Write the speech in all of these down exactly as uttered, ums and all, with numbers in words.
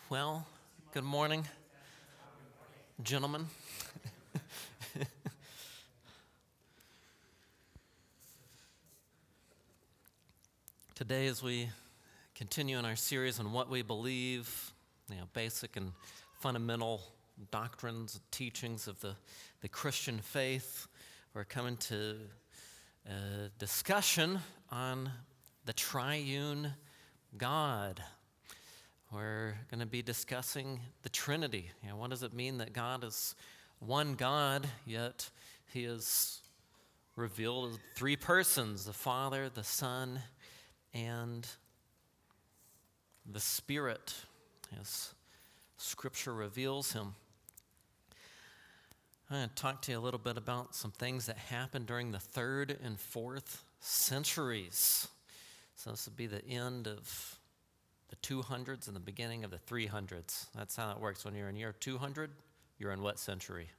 Well, good morning, gentlemen. Today, as we continue in our series on what we believe, you know, basic and fundamental doctrines, teachings of the, the Christian faith, we're coming to a discussion on the triune God. We're going to be discussing the Trinity. You know, what does it mean that God is one God, yet He is revealed as three persons, the Father, the Son, and the Spirit, as Scripture reveals Him. I'm going to talk to you a little bit about some things that happened during the third and fourth centuries. So this would be the end of the two hundreds and the beginning of the three hundreds. That's how it works. When you're in year two hundred, you're in what century?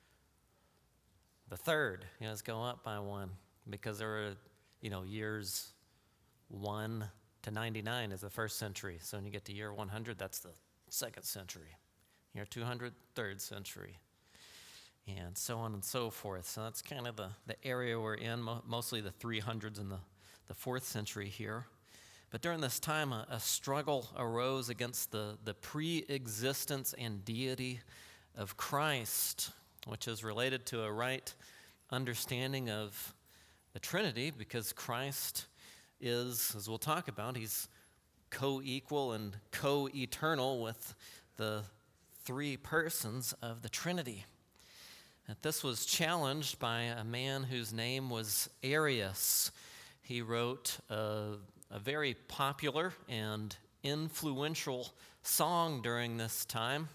The third. You know, let's go up by one, because there were, you know, years one to ninety-nine is the first century. So when you get to year one hundred, that's the second century. Year two hundred, third century. And so on and so forth. So that's kind of the, the area we're in, mo- mostly the three hundreds and the, the fourth century here. But during this time, a, a struggle arose against the, the pre-existence and deity of Christ, which is related to a right understanding of the Trinity, because Christ is, as we'll talk about, he's co-equal and co-eternal with the three persons of the Trinity. And this was challenged by a man whose name was Arius. He wrote a A very popular and influential song during this time,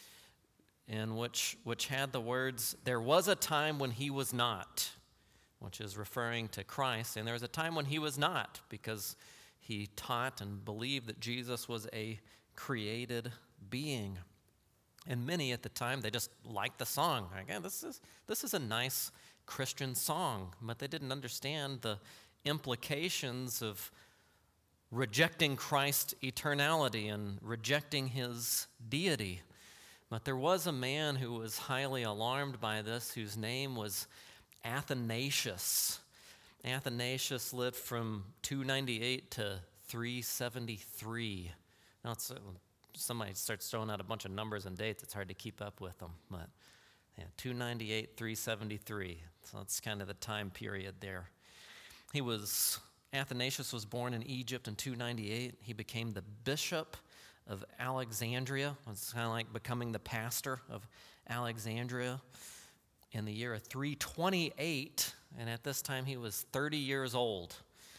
in which which had the words, "There was a time when he was not," which is referring to Christ, and there was a time when he was not, because he taught and believed that Jesus was a created being. And many at the time, they just liked the song. Like, yeah, this is this is a nice Christian song, but they didn't understand the implications of rejecting Christ's eternality and rejecting his deity. But there was a man who was highly alarmed by this, whose name was Athanasius. Athanasius lived from two ninety-eight to three seventy-three. Now, it's, uh, somebody starts throwing out a bunch of numbers and dates, it's hard to keep up with them. But yeah, two ninety-eight, three seventy-three. So that's kind of the time period there. He was Athanasius was born in Egypt in two ninety-eight. He became the bishop of Alexandria. It's kind of like becoming the pastor of Alexandria in the year of three twenty-eight. And at this time, he was thirty years old.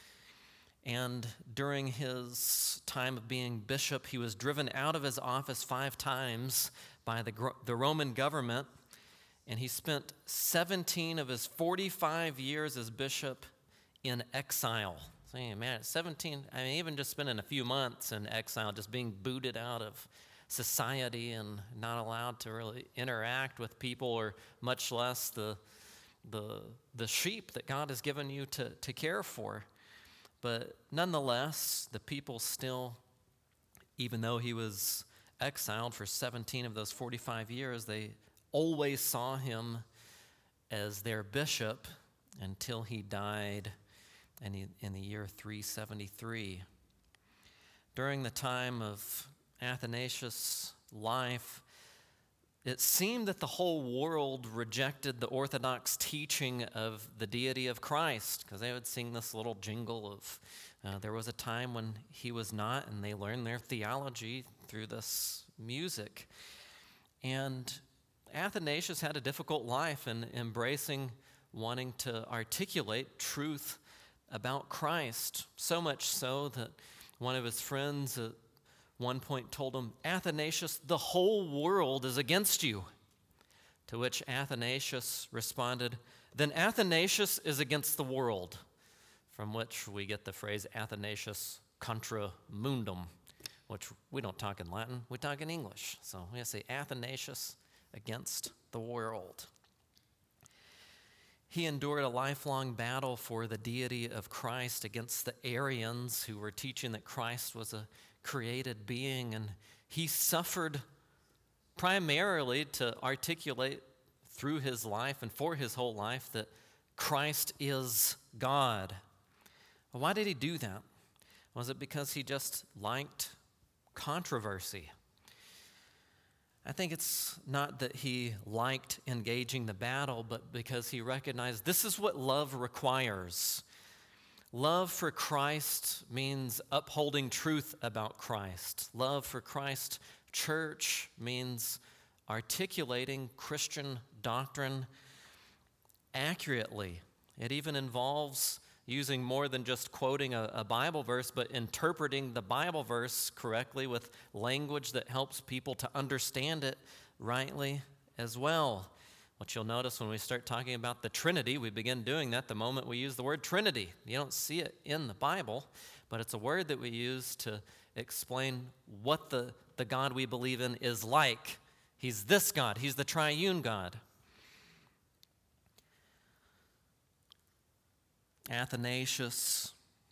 And during his time of being bishop, he was driven out of his office five times by the, the Roman government. And he spent seventeen of his forty-five years as bishop in exile. So, man, at seventeen, I mean, even just spending a few months in exile, just being booted out of society and not allowed to really interact with people, or much less the the the sheep that God has given you to, to care for. But nonetheless, the people still, even though he was exiled for seventeen of those forty-five years, they always saw him as their bishop until he died in, in the year three seventy-three. During the time of Athanasius' life, it seemed that the whole world rejected the orthodox teaching of the deity of Christ, because they would sing this little jingle of, uh, there was a time when he was not, and they learned their theology through this music. And Athanasius had a difficult life in embracing wanting to articulate truth about Christ, so much so that one of his friends at one point told him, "Athanasius, the whole world is against you." To which Athanasius responded, "Then Athanasius is against the world," from which we get the phrase Athanasius contra mundum, which we don't talk in Latin, we talk in English. So we say Athanasius against the world. He endured a lifelong battle for the deity of Christ against the Arians, who were teaching that Christ was a created being, and He suffered primarily to articulate through his life and for his whole life that Christ is God. Well, why did he do that? Was it because he just liked controversy? I think it's not that he liked engaging the battle, but because he recognized this is what love requires. Love for Christ means upholding truth about Christ. Love for Christ's church means articulating Christian doctrine accurately. It even involves using more than just quoting a, a Bible verse, but interpreting the Bible verse correctly with language that helps people to understand it rightly as well. What you'll notice when we start talking about the Trinity, we begin doing that the moment we use the word Trinity. You don't see it in the Bible, but it's a word that we use to explain what the, the God we believe in is like. He's this God. He's the triune God. Athanasius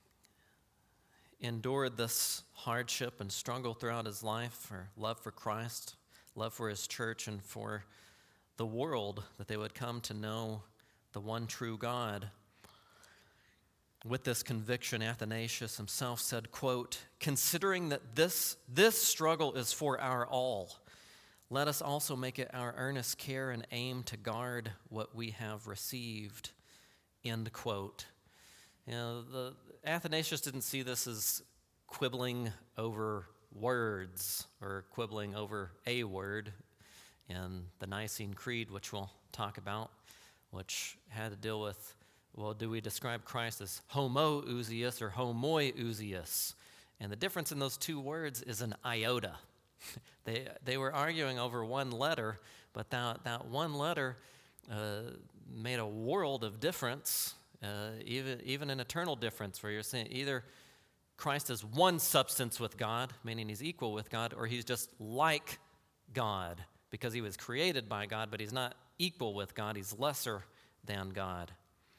endured this hardship and struggle throughout his life for love for Christ, love for his church, and for the world, that they would come to know the one true God. With this conviction, Athanasius himself said, quote, "Considering that this, this struggle is for our all, let us also make it our earnest care and aim to guard what we have received," end quote. You know, the, Athanasius didn't see this as quibbling over words or quibbling over a word in the Nicene Creed, which we'll talk about, which had to deal with, well, do we describe Christ as homoousios or homoiousios? And the difference in those two words is an iota. they they were arguing over one letter, but that, that one letter uh, made a world of difference. Uh, even even an eternal difference, where you're saying either Christ is one substance with God, meaning he's equal with God, or he's just like God because he was created by God, but he's not equal with God. He's lesser than God.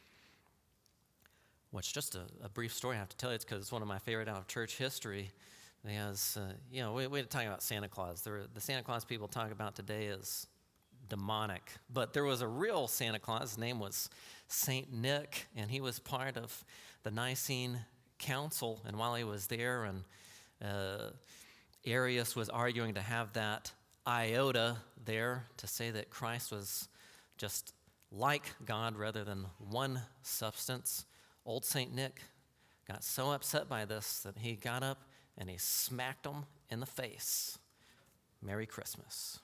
Which, just a, a brief story I have to tell you, it's because it's one of my favorite out of church history. Because, uh, you know, we, we're talking about Santa Claus. There, the Santa Claus people talk about today is demonic. But there was a real Santa Claus. His name was Saint Nick, and he was part of the Nicene Council. And while he was there, and uh, Arius was arguing to have that iota there to say that Christ was just like God rather than one substance, old Saint Nick got so upset by this that he got up and he smacked him in the face. Merry Christmas.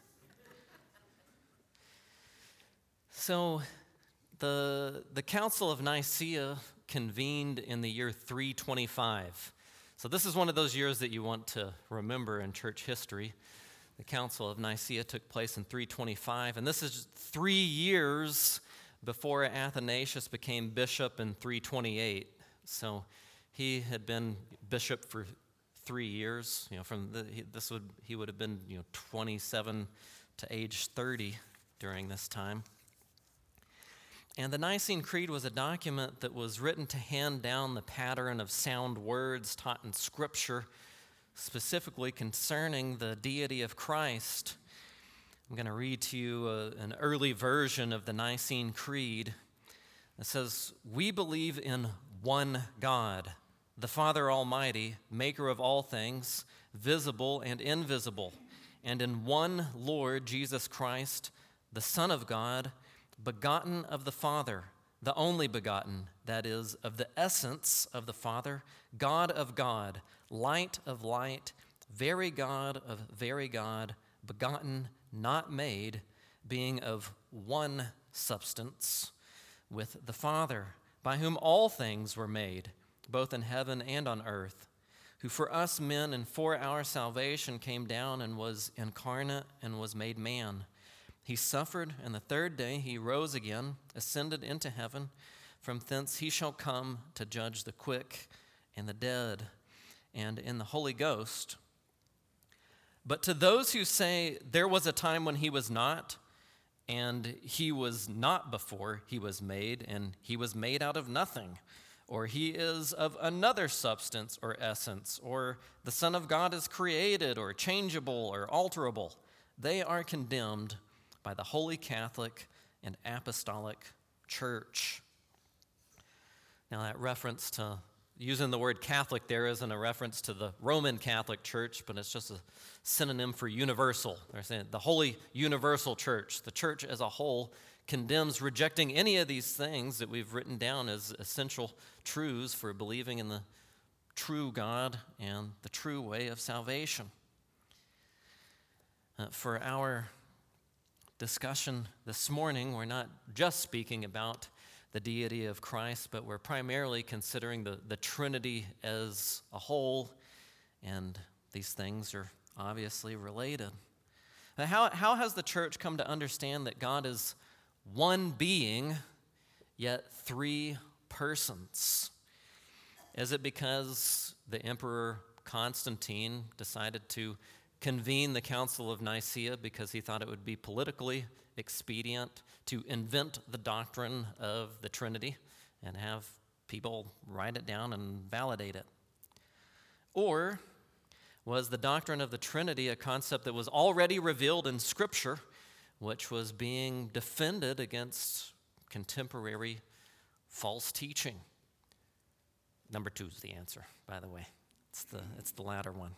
So the, the Council of Nicaea convened in the year three twenty-five. So this is one of those years that you want to remember in church history. The Council of Nicaea took place in three twenty-five, and this is three years before Athanasius became bishop in three twenty-eight. So he had been bishop for three years. You know, from the, he, this would he would have been you know twenty-seven to age thirty during this time. And the Nicene Creed was a document that was written to hand down the pattern of sound words taught in Scripture, specifically concerning the deity of Christ. I'm going to read to you a, an early version of the Nicene Creed. It says, "We believe in one God, the Father Almighty, maker of all things, visible and invisible, and in one Lord Jesus Christ, the Son of God, begotten of the Father, the only begotten, that is, of the essence of the Father, God of God, light of light, very God of very God, begotten, not made, being of one substance with the Father, by whom all things were made, both in heaven and on earth, who for us men and for our salvation came down and was incarnate and was made man. He suffered, and the third day he rose again, ascended into heaven. From thence he shall come to judge the quick and the dead, and in the Holy Ghost. But to those who say there was a time when he was not, and he was not before he was made, and he was made out of nothing, or he is of another substance or essence, or the Son of God is created or changeable or alterable, they are condemned by the Holy Catholic and Apostolic Church. Now that reference to using the word Catholic there isn't a reference to the Roman Catholic Church, but it's just a synonym for universal. They're saying the Holy Universal Church, the church as a whole, condemns rejecting any of these things that we've written down as essential truths for believing in the true God and the true way of salvation. Uh, for our discussion this morning, we're not just speaking about the deity of Christ, but we're primarily considering the, the Trinity as a whole, and these things are obviously related. Now, how, how has the church come to understand that God is one being, yet three persons? Is it because the Emperor Constantine decided to convene the Council of Nicaea because he thought it would be politically expedient to invent the doctrine of the Trinity and have people write it down and validate it? Or was the doctrine of the Trinity a concept that was already revealed in Scripture, which was being defended against contemporary false teaching? Number two is the answer, by the way. It's the, it's the latter one.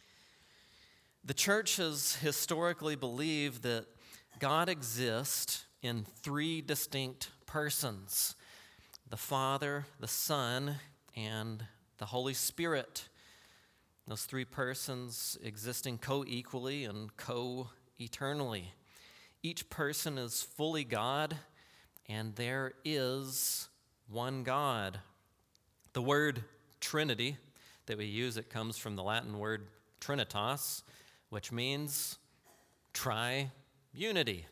The church has historically believed that God exists in three distinct persons: the Father, the Son, and the Holy Spirit. Those three persons existing co-equally and co-eternally. Each person is fully God, and there is one God. The word Trinity that we use, it comes from the Latin word trinitas, which means tri-unity.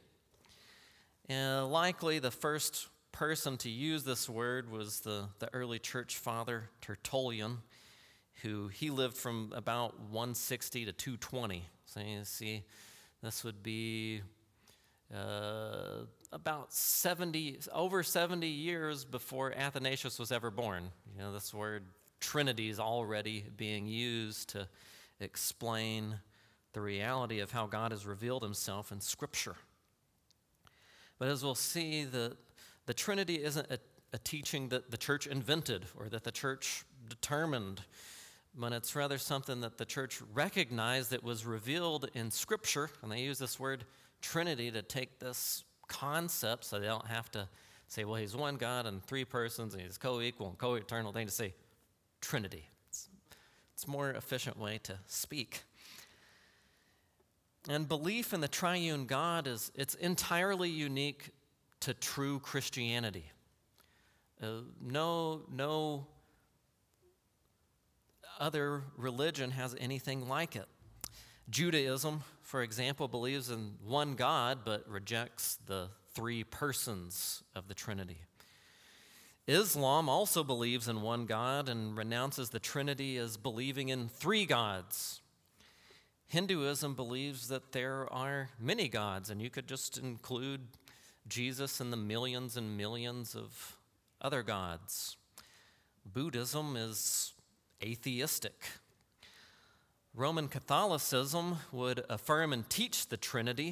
And likely the first person to use this word was the, the early church father Tertullian, who he lived from about one sixty to two twenty. So you see, this would be uh, about seventy, over seventy years before Athanasius was ever born. You know, this word Trinity is already being used to explain the reality of how God has revealed himself in Scripture. But as we'll see, the, the Trinity isn't a, a teaching that the church invented or that the church determined, but it's rather something that the church recognized that was revealed in Scripture, and they use this word Trinity to take this concept so they don't have to say, well, he's one God and three persons, and he's co-equal and co-eternal. They just say Trinity. It's, it's a more efficient way to speak. And belief in the triune God is it's entirely unique to true Christianity. Uh, no, no other religion has anything like it. Judaism, for example, believes in one God but rejects the three persons of the Trinity. Islam also believes in one God and renounces the Trinity as believing in three gods. Hinduism believes that there are many gods, and you could just include Jesus in the millions and millions of other gods. Buddhism is atheistic. Roman Catholicism would affirm and teach the Trinity,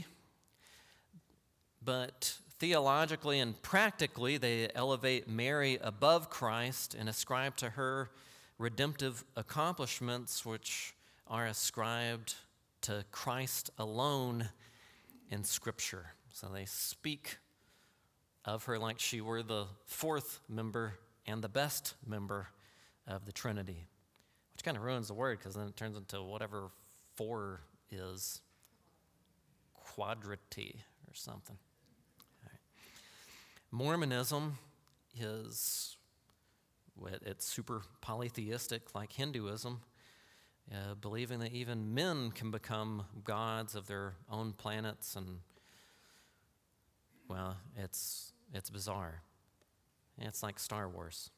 but theologically and practically they elevate Mary above Christ and ascribe to her redemptive accomplishments, which are ascribed to Christ alone in Scripture. So they speak of her like she were the fourth member and the best member of the Trinity, which kind of ruins the word because then it turns into whatever four is, quadrati or something. All right. Mormonism is, it's super polytheistic like Hinduism, uh, believing that even men can become gods of their own planets, and well, it's it's bizarre. It's like Star Wars.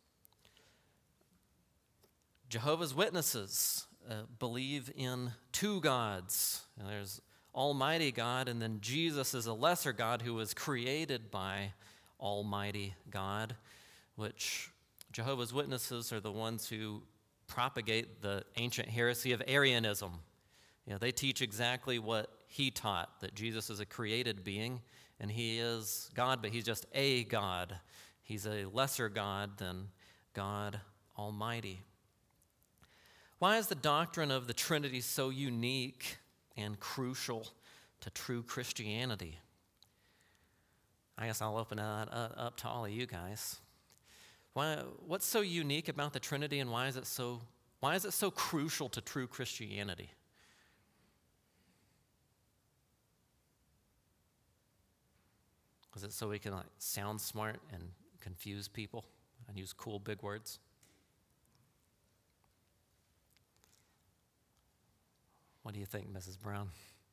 Jehovah's Witnesses uh, believe in two gods. And there's Almighty God, and then Jesus is a lesser God who was created by Almighty God, which Jehovah's Witnesses are the ones who propagate the ancient heresy of Arianism. You know, they teach exactly what he taught, that Jesus is a created being, and he is God, but he's just a God. He's a lesser God than God Almighty. Why is the doctrine of the Trinity so unique and crucial to true Christianity? I guess I'll open that up to all of you guys. Why, what's so unique about the Trinity, and why is it so why is it so crucial to true Christianity? Is it so we can like sound smart and confuse people and use cool big words? What do you think, Missus Brown?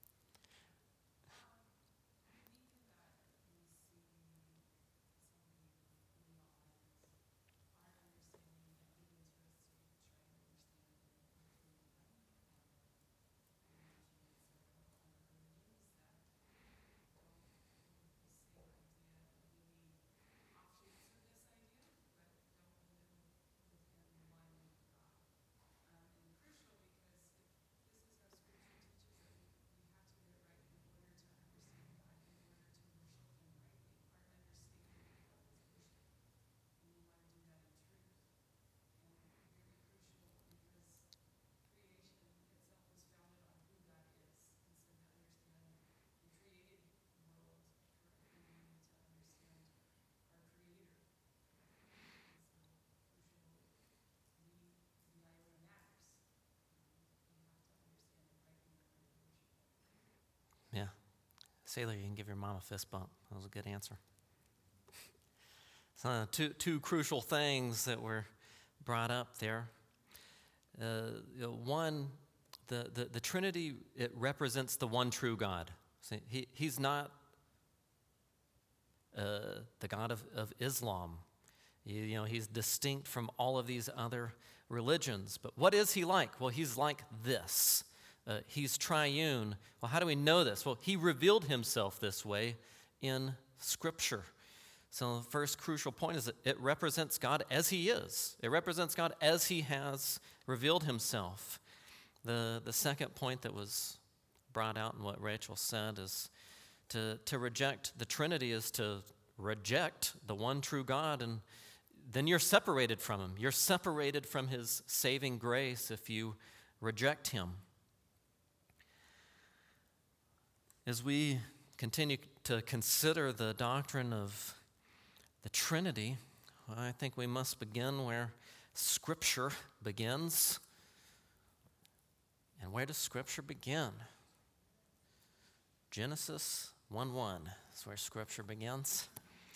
Yeah. Sailor, you can give your mom a fist bump. That was a good answer. So, two, two crucial things that were brought up there. Uh, you know, one, the, the, the Trinity, it represents the one true God. See, he, he's not uh, the God of, of Islam. You, you know, he's distinct from all of these other religions. But what is he like? Well, he's like this. Uh, he's triune. Well, how do we know this? Well, he revealed himself this way in Scripture. So the first crucial point is that it represents God as he is. It represents God as he has revealed himself. The, the second point that was brought out in what Rachel said is to, to reject the Trinity is to reject the one true God, and then you're separated from him. You're separated from his saving grace if you reject him. As we continue to consider the doctrine of the Trinity, I think we must begin where Scripture begins. And where does Scripture begin? Genesis one one is where Scripture begins.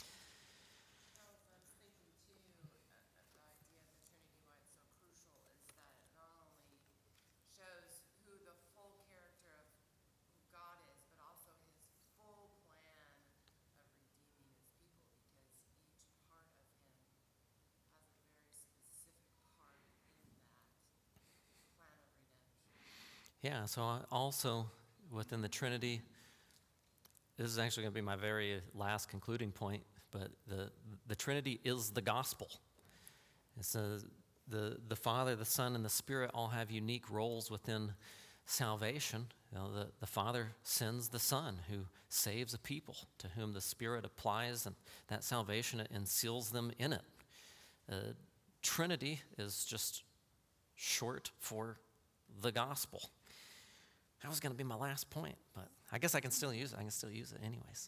Yeah, so I also within the Trinity, this is actually going to be my very last concluding point, but the, the Trinity is the gospel. It's a, the, the Father, the Son, and the Spirit all have unique roles within salvation. You know, the, the Father sends the Son who saves a people to whom the Spirit applies and that salvation and seals them in it. Uh, Trinity is just short for the gospel. That was going to be my last point, but I guess I can still use it. I can still use it anyways.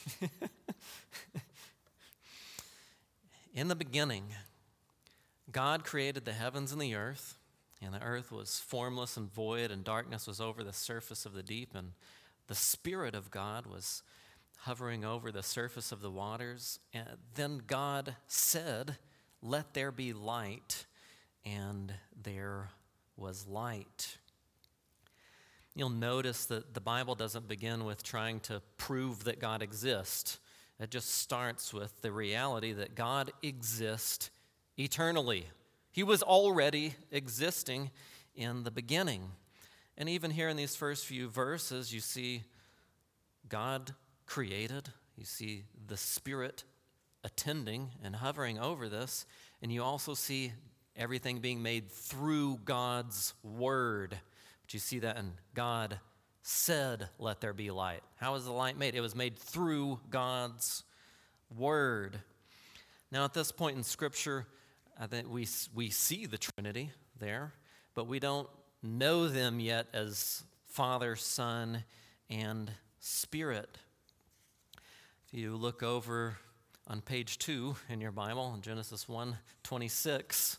In the beginning, God created the heavens and the earth, and the earth was formless and void, and darkness was over the surface of the deep, and the Spirit of God was hovering over the surface of the waters. And then God said, "Let there be light," and there was light. You'll notice that the Bible doesn't begin with trying to prove that God exists. It just starts with the reality that God exists eternally. He was already existing in the beginning. And even here in these first few verses, you see God created. You see the Spirit attending and hovering over this. And you also see everything being made through God's word. But you see that in God said, let there be light. How was the light made? It was made through God's word. Now, at this point in Scripture, I think we, we see the Trinity there, but we don't know them yet as Father, Son, and Spirit. If you look over on page two in your Bible, in Genesis one twenty-six,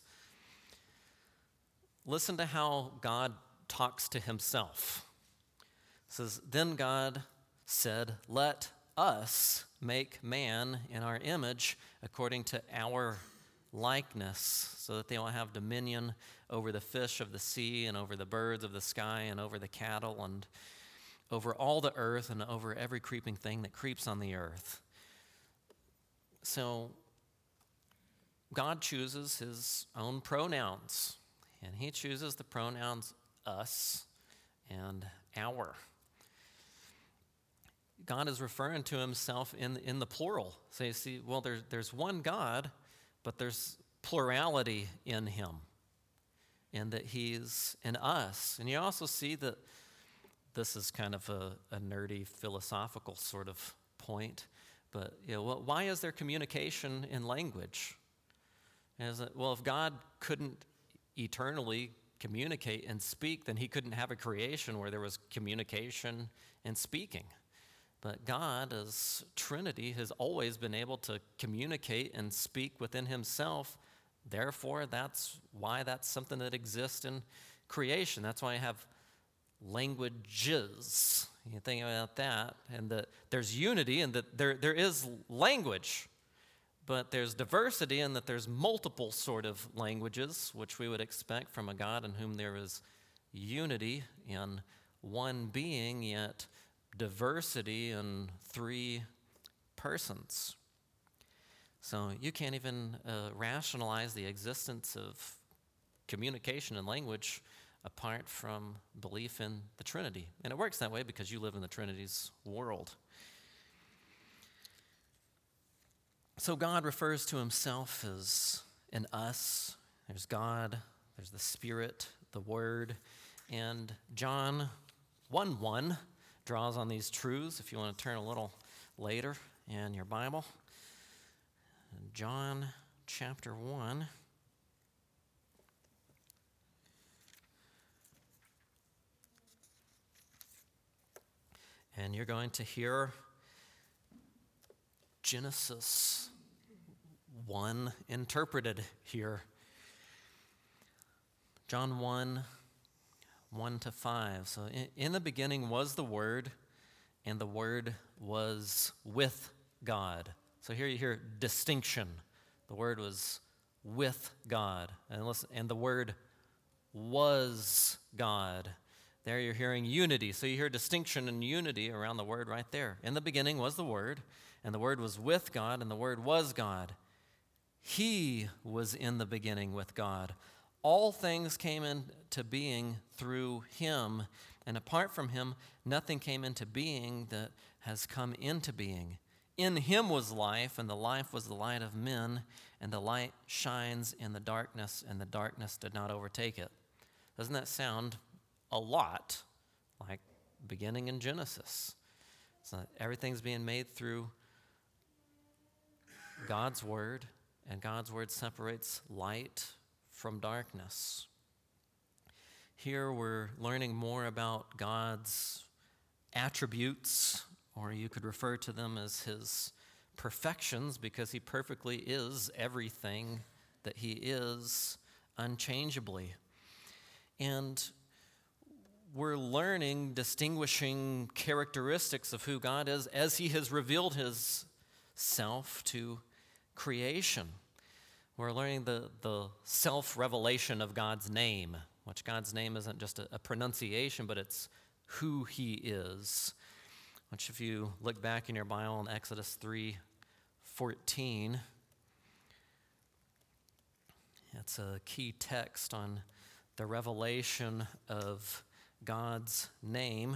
listen to how God talks to himself. It says, then God said, let us make man in our image according to our likeness, so that they will have dominion over the fish of the sea and over the birds of the sky and over the cattle and over all the earth and over every creeping thing that creeps on the earth. So God chooses his own pronouns, and he chooses the pronouns us and our. God is referring to himself in, in the plural. So you see, well, there, there's one God, but there's plurality in him, and that he's in us. And you also see that this is kind of a, a nerdy philosophical sort of point, but you know, well, why is there communication in language? Is it, well, if God couldn't eternally communicate and speak, then he couldn't have a creation where there was communication and speaking. But God, as Trinity, has always been able to communicate and speak within himself. Therefore, that's why that's something that exists in creation. That's why I have languages. You think about that, and that there's unity, and that there, there is language, but there's diversity, and that there's multiple sort of languages, which we would expect from a God in whom there is unity in one being, yet diversity in three persons. So you can't even uh, rationalize the existence of communication and language apart from belief in the Trinity. And it works that way because you live in the Trinity's world. So God refers to himself as an us. There's God, there's the Spirit, the Word, and John one one draws on these truths, if you want to turn a little later in your Bible. John chapter one. And you're going to hear Genesis one interpreted here. John one, one to five. So in, in the beginning was the Word, and the Word was with God. So here you hear distinction. The Word was with God. And listen, and the Word was God. There you're hearing unity. So you hear distinction and unity around the Word right there. In the beginning was the Word, and the Word was with God, and the Word was God. He was in the beginning with God. All things came into being through him, and apart from him, nothing came into being that has come into being. In him was life, and the life was the light of men, and the light shines in the darkness, and the darkness did not overtake it. Doesn't that sound a lot like beginning in Genesis? So everything's being made through God's word, and God's word separates light from darkness. Here we're learning more about God's attributes, or you could refer to them as his perfections, because he perfectly is everything that he is unchangeably. And we're learning distinguishing characteristics of who God is as he has revealed his self to creation. We're learning the, the self-revelation of God's name, which God's name isn't just a, a pronunciation, but it's who he is. Which if you look back in your Bible in Exodus three fourteen, it's a key text on the revelation of God's name.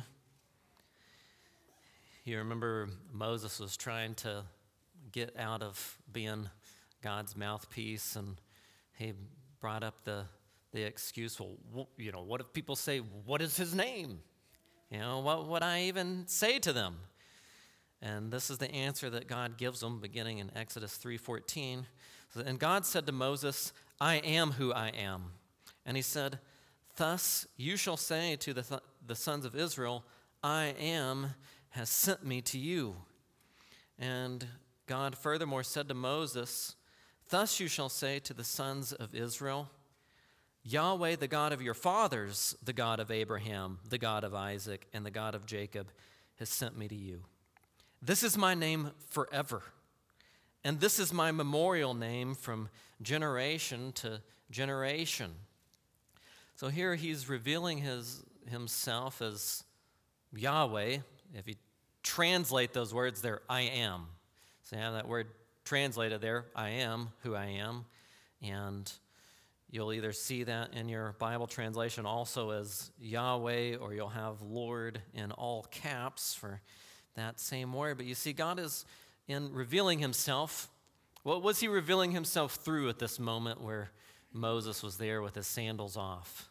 You remember Moses was trying to get out of being God's mouthpiece and he brought up the, the excuse, well, wh- you know, what if people say, what is his name? You know, what would I even say to them? And this is the answer that God gives them, beginning in Exodus three fourteen. And God said to Moses, I am who I am. And he said, thus you shall say to the, th- the sons of Israel, I am has sent me to you. And God furthermore said to Moses, thus you shall say to the sons of Israel, Yahweh, the God of your fathers, the God of Abraham, the God of Isaac, and the God of Jacob, has sent me to you. This is my name forever, and this is my memorial name from generation to generation. So here he's revealing his himself as Yahweh. If you translate those words, they're I am. So you have that word translated there, I am who I am. And you'll either see that in your Bible translation also as Yahweh, or you'll have Lord in all caps for that same word. But you see, God is in revealing himself. What was he revealing himself through at this moment where Moses was there with his sandals off?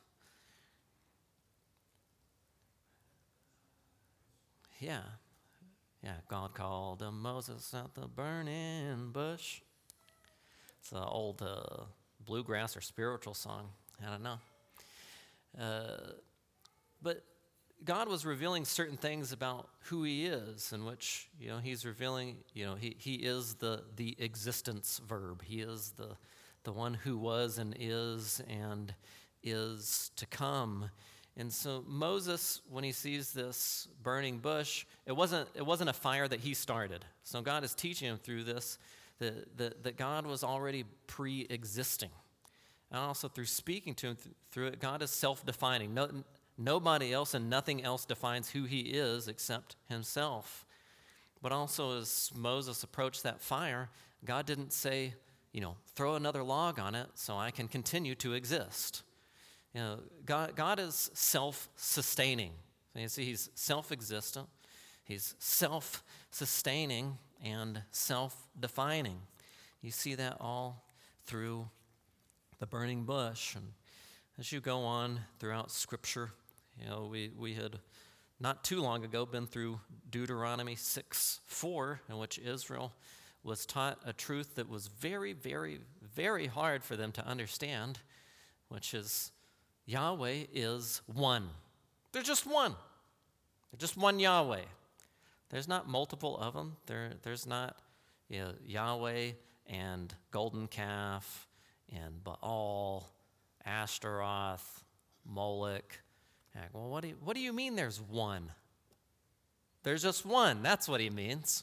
Yeah. Yeah, God called to Moses at the burning bush. It's an old uh, bluegrass or spiritual song. I don't know. Uh, but God was revealing certain things about who he is, in which, you know, he's revealing, you know, he, he is the, the existence verb. He is the, the one who was and is and is to come. And so Moses, when he sees this burning bush, it wasn't, it wasn't a fire that he started. So God is teaching him through this that, that, that God was already pre-existing. And also through speaking to him th- through it, God is self-defining. No, nobody else and nothing else defines who he is except himself. But also as Moses approached that fire, God didn't say, you know, throw another log on it so I can continue to exist. You know, God, God is self-sustaining. So you see, he's self-existent, he's self-sustaining, and self-defining. You see that all through the burning bush. And as you go on throughout Scripture, you know, we, we had not too long ago been through Deuteronomy six four, in which Israel was taught a truth that was very, very, very hard for them to understand, which is Yahweh is one. There's just one. There's just one Yahweh. There's not multiple of them. There, there's not, you know, Yahweh and golden calf and Baal, Ashtaroth, Moloch. Well, what do you, what do you mean there's one? There's just one. That's what he means.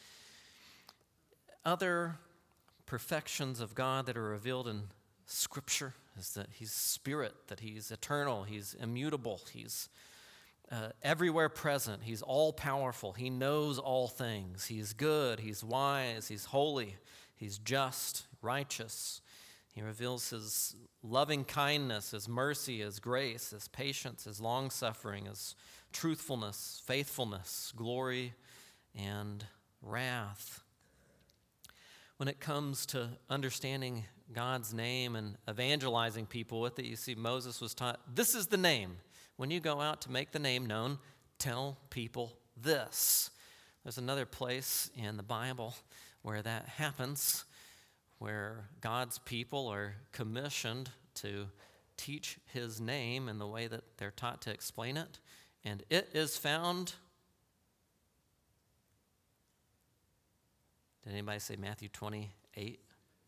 Other perfections of God that are revealed in Scripture is that he's spirit, that he's eternal, he's immutable, he's uh, everywhere present, he's all-powerful, he knows all things, he's good, he's wise, he's holy, he's just, righteous. He reveals his loving kindness, his mercy, his grace, his patience, his long-suffering, his truthfulness, faithfulness, glory, and wrath. When it comes to understanding God's name and evangelizing people with it, you see Moses was taught, this is the name. When you go out to make the name known, tell people this. There's another place in the Bible where that happens, where God's people are commissioned to teach his name in the way that they're taught to explain it. And it is found, did anybody say Matthew twenty-eight?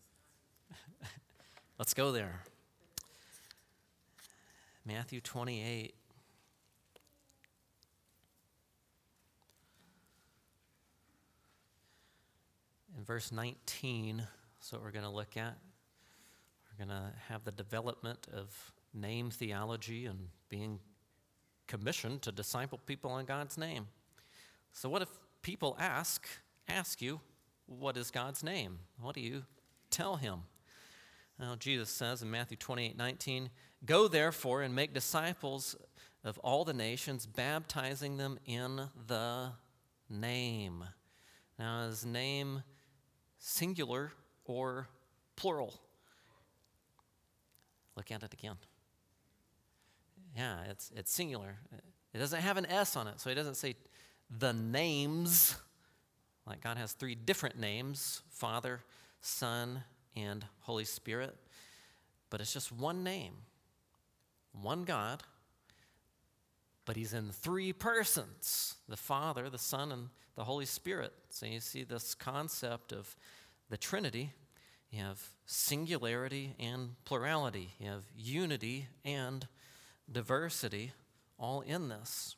Let's go there. Matthew twenty-eight. In verse nineteen, that's what we're going to look at. We're going to have the development of name theology and being commissioned to disciple people in God's name. So what if people ask, ask you, what is God's name? What do you tell him? Now, Jesus says in Matthew twenty-eight nineteen, go therefore and make disciples of all the nations, baptizing them in the name. Now, is name singular or plural? Look at it again. Yeah, it's it's singular. It doesn't have an S on it, so he doesn't say the names. Like God has three different names, Father, Son, and Holy Spirit. But it's just one name, one God, but he's in three persons, the Father, the Son, and the Holy Spirit. So you see this concept of the Trinity. You have singularity and plurality. You have unity and diversity all in this.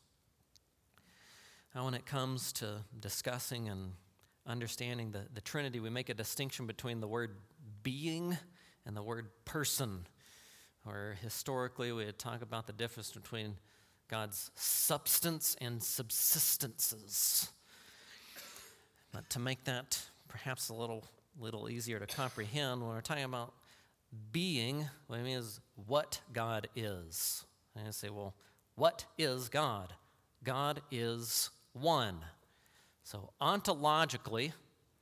Now, when it comes to discussing and understanding the, the Trinity, we make a distinction between the word being and the word person. Or historically, we would talk about the difference between God's substance and subsistences. But to make that perhaps a little, little easier to comprehend, when we're talking about being, what I mean is what God is. And I say, well, what is God? God is one. So ontologically,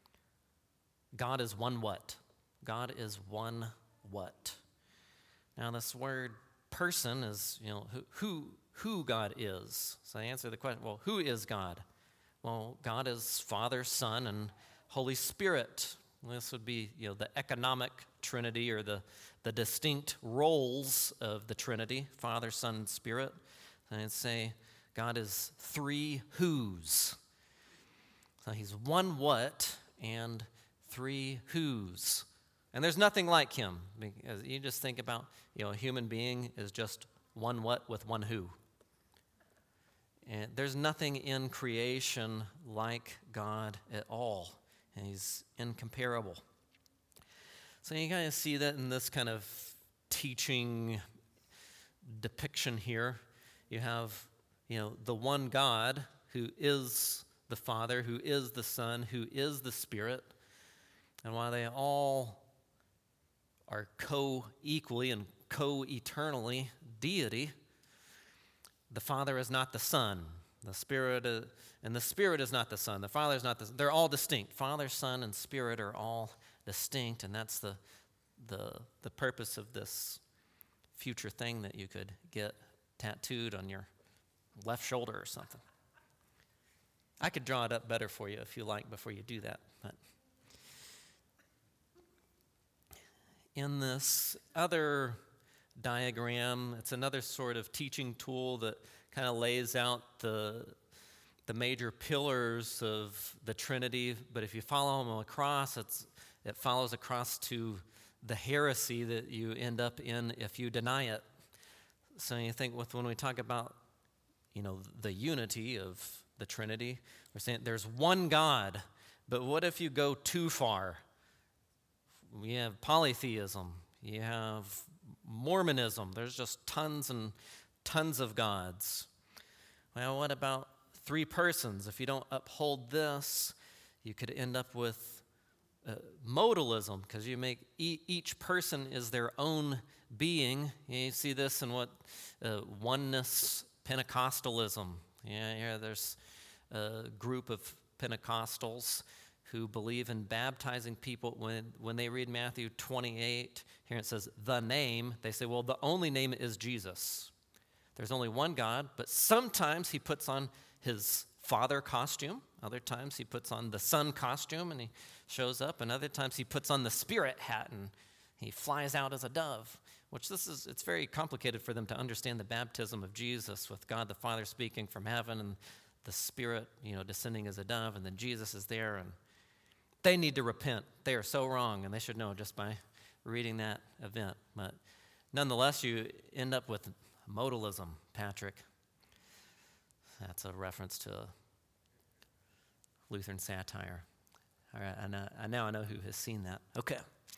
God is one what? God is one what? Now this word person is, you know, who who, who God is. So I answer the question, well, who is God? Well, God is Father, Son, and Holy Spirit. This would be, you know, the economic Trinity, or the, the distinct roles of the Trinity, Father, Son, and Spirit. And I'd say God is three who's. So he's one what and three who's. And there's nothing like him. Because you just think about, you know, a human being is just one what with one who. And there's nothing in creation like God at all. And he's incomparable. So you kind of see that in this kind of teaching depiction here. You have, you know, the one God who is the Father, who is the Son, who is the Spirit. And while they all are co-equally and co-eternally deity, the Father is not the Son. The Spirit is, and the Spirit is not the Son. The Father is not the Son. They're all distinct. Father, Son, and Spirit are all distinct, and that's the the the purpose of this future thing that you could get tattooed on your left shoulder or something. I could draw it up better for you if you like before you do that. But in this other diagram, it's another sort of teaching tool that kind of lays out the the major pillars of the Trinity. But if you follow them across, it's it follows across to the heresy that you end up in if you deny it. So you think with when we talk about, you know, the unity of the Trinity, we're saying there's one God, but what if you go too far? We have polytheism, you have Mormonism, there's just tons and tons of gods. Well, what about three persons? If you don't uphold this, you could end up with uh, modalism, because you make e- each person is their own being. You see this in what uh, oneness Pentecostalism. Yeah, yeah, there's a group of Pentecostals who believe in baptizing people. When, when they read Matthew twenty-eight, here it says, the name, they say, well, the only name is Jesus. There's only one God, but sometimes he puts on his father costume. Other times he puts on the son costume and he shows up. And other times he puts on the spirit hat and he flies out as a dove, which this is, it's very complicated for them to understand the baptism of Jesus with God the Father speaking from heaven and the Spirit, you know, descending as a dove, and then Jesus is there, and they need to repent. They are so wrong, and they should know just by reading that event. But nonetheless, you end up with modalism, Patrick. That's a reference to Lutheran satire. All right, I know, I now I know who has seen that. Okay.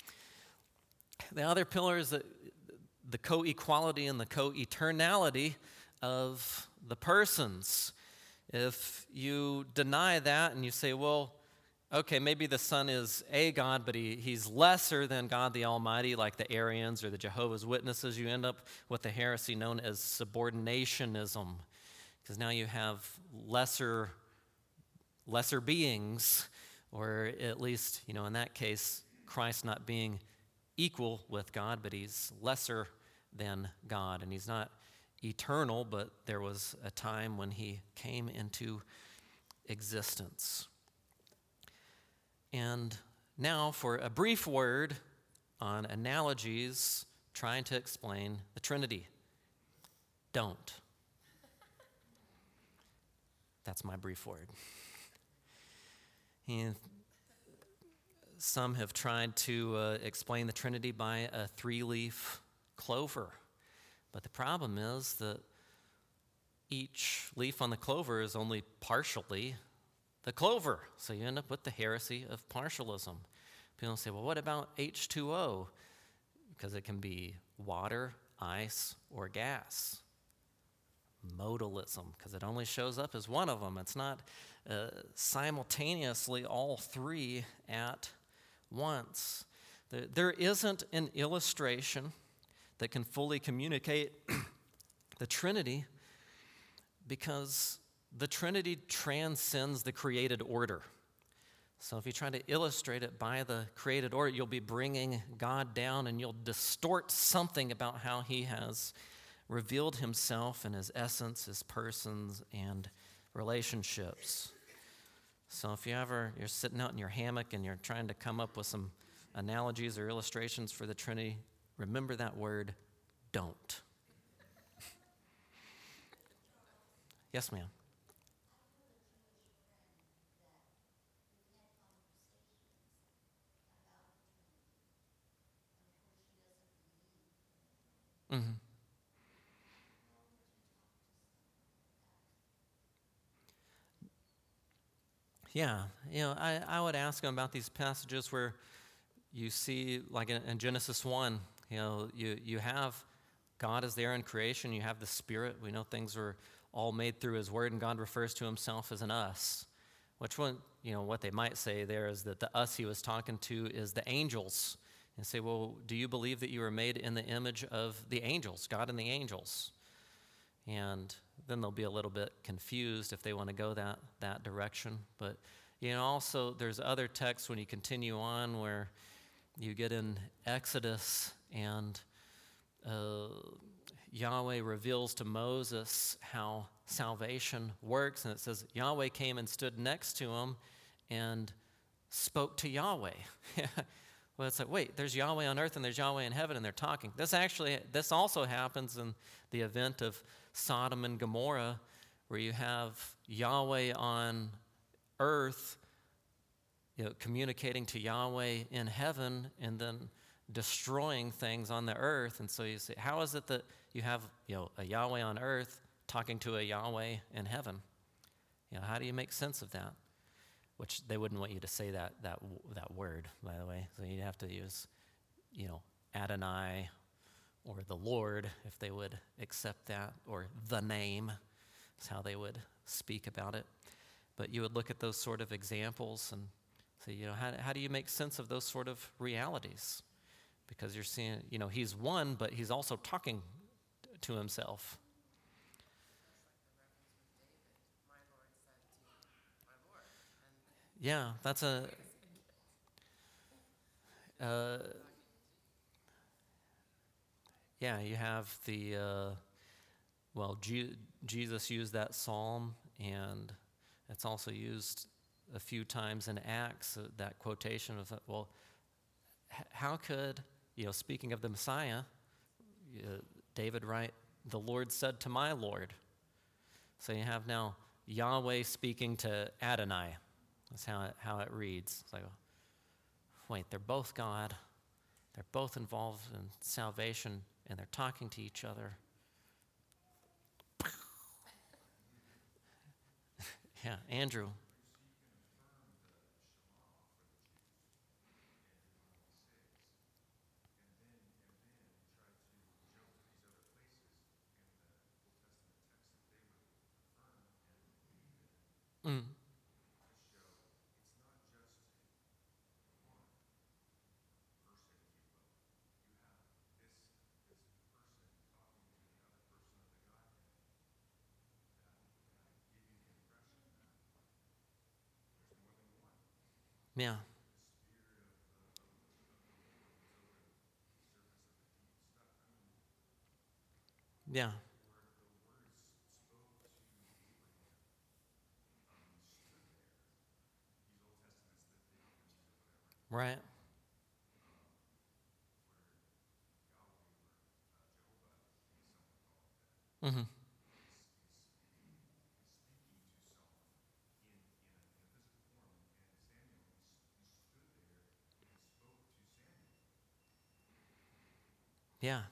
The other pillar is the, the co-equality and the co-eternality of the persons. If you deny that and you say, well, okay, maybe the Son is a God, but he, he's lesser than God the Almighty, like the Arians or the Jehovah's Witnesses, you end up with the heresy known as subordinationism, because now you have lesser, lesser beings, or at least, you know, in that case, Christ not being equal with God, but he's lesser than God. And he's not eternal, but there was a time when he came into existence. And now for a brief word on analogies trying to explain the Trinity. Don't. That's my brief word. And some have tried to uh, explain the Trinity by a three-leaf clover. But the problem is that each leaf on the clover is only partially the clover. So you end up with the heresy of partialism. People say, well, what about H two O? Because it can be water, ice, or gas. Modalism, because it only shows up as one of them. It's not uh, simultaneously all three at once. There, there isn't an illustration that can fully communicate the Trinity, because the Trinity transcends the created order. So if you try to illustrate it by the created order, you'll be bringing God down and you'll distort something about how he has revealed himself and his essence, his persons, and relationships. So if you ever, you're sitting out in your hammock and you're trying to come up with some analogies or illustrations for the Trinity, remember that word, don't. Yes, ma'am. Mm-hmm. Yeah, you know, I, I would ask him about these passages where you see, like in, in Genesis one, you know, you, you have God is there in creation, you have the Spirit. We know things were all made through his word, and God refers to himself as an us. Which one, you know, what they might say there is that the us he was talking to is the angels. And say, well, do you believe that you were made in the image of the angels, God and the angels? And then they'll be a little bit confused if they want to go that, that direction. But, you know, also there's other texts when you continue on where you get in Exodus and uh, Yahweh reveals to Moses how salvation works. And it says Yahweh came and stood next to him and spoke to Yahweh. Well, it's like, wait, there's Yahweh on earth and there's Yahweh in heaven and they're talking. This actually, this also happens in the event of Sodom and Gomorrah, where you have Yahweh on earth, you know, communicating to Yahweh in heaven and then destroying things on the earth. And so you say, how is it that you have, you know, a Yahweh on earth talking to a Yahweh in heaven? You know, how do you make sense of that? Which they wouldn't want you to say that that that word, by the way. So you'd have to use, you know, Adonai or the Lord if they would accept that, or the name is how they would speak about it. But you would look at those sort of examples and say, you know, how, how do you make sense of those sort of realities? Because you're seeing, you know, he's one, but he's also talking to himself. Yeah, that's a, uh, yeah, you have the, uh, well, G- Jesus used that psalm, and it's also used a few times in Acts, uh, that quotation of, well, h- how could, you know, speaking of the Messiah, uh, David write, the Lord said to my Lord. So you have now Yahweh speaking to Adonai. That's how it, how it reads. It's like, wait, they're both God. They're both involved in salvation, and they're talking to each other. Yeah, Andrew. Mm. Yeah. Yeah. Right. Mm-hmm. Yeah.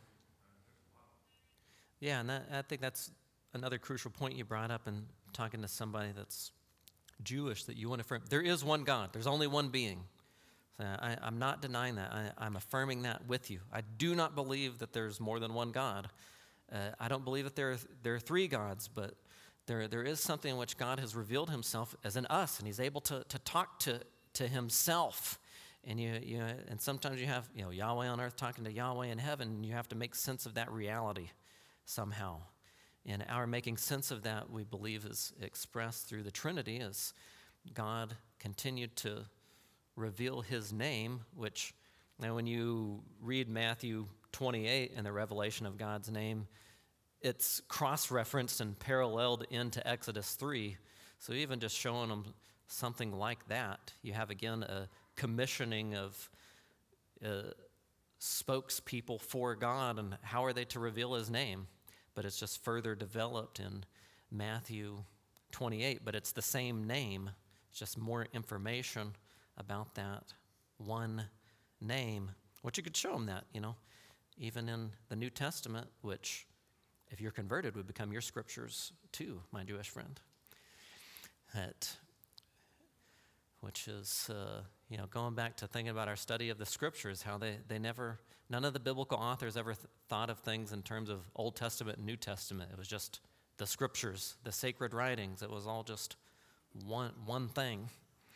Yeah, and that, I think that's another crucial point you brought up in talking to somebody that's Jewish, that you want to affirm. There is one God. There's only one being. So I, I'm not denying that. I, I'm affirming that with you. I do not believe that there's more than one God. Uh, I don't believe that there are, there are three gods, but there, there is something in which God has revealed himself as in us, and he's able to, to talk to, to himself. And you, you and sometimes you have you know Yahweh on earth talking to Yahweh in heaven, and you have to make sense of that reality somehow. And our making sense of that, we believe, is expressed through the Trinity as God continued to reveal his name, which, now when you read Matthew twenty-eight and the revelation of God's name, it's cross-referenced and paralleled into Exodus three. So even just showing them something like that, you have again a commissioning of uh, spokespeople for God, and how are they to reveal his name? But it's just further developed in Matthew twenty-eight, but it's the same name. It's just more information about that one name, which you could show them that, you know, even in the New Testament, which, if you're converted, would become your scriptures too, my Jewish friend. That, which is, uh, you know, going back to thinking about our study of the scriptures, how they, they never, none of the biblical authors ever th- thought of things in terms of Old Testament and New Testament. It was just the scriptures, the sacred writings. It was all just one one thing,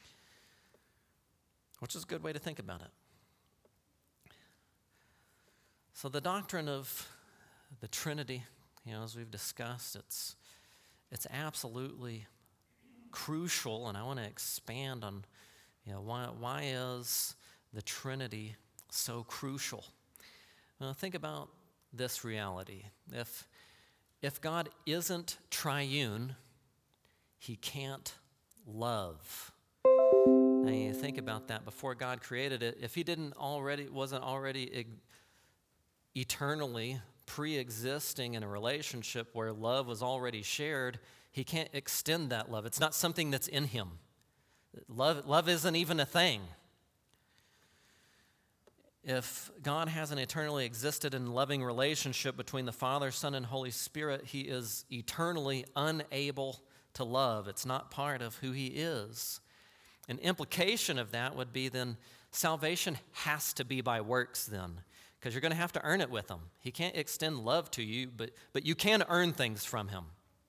which is a good way to think about it. So the doctrine of the Trinity, you know, as we've discussed, it's it's absolutely crucial, and I want to expand on, you know, why why is the Trinity so crucial? Well, think about this reality. If if God isn't triune, he can't love. Now you think about that. Before God created it, if he didn't already wasn't already e- eternally pre-existing in a relationship where love was already shared, he can't extend that love. It's not something that's in him. Love, love isn't even a thing. If God hasn't eternally existed in loving relationship between the Father, Son, and Holy Spirit, he is eternally unable to love. It's not part of who he is. An implication of that would be then salvation has to be by works then, because you're going to have to earn it with him. He can't extend love to you, but, but you can earn things from him,